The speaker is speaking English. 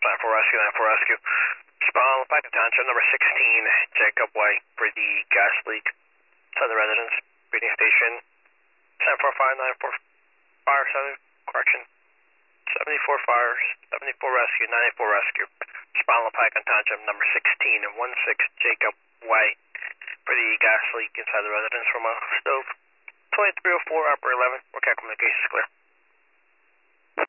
9-4 rescue, 9-4 rescue. Spalding Pike Township, number 16, Jacob Way for the gas leak. Southern residence, reading station, 1045, 94 fire, 7, correction, 74 fires, 74 rescue, 94 rescue. Spalding Pike Township, number 16 and 16 Jacob Way for the gas leak inside the residence from a stove. 2304, upper 11, work out communications clear.